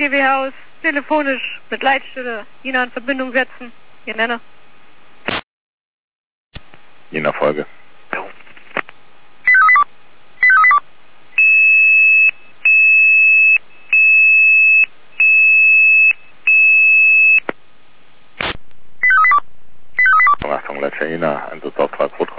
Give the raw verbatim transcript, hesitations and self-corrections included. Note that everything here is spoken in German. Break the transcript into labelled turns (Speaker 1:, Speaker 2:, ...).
Speaker 1: G W Haus telefonisch mit Leitstelle Jena in Verbindung setzen. Ihr Nenner.
Speaker 2: Jena Folge. Achtung, Leitstelle Jena, Einsatzauftrag Rot.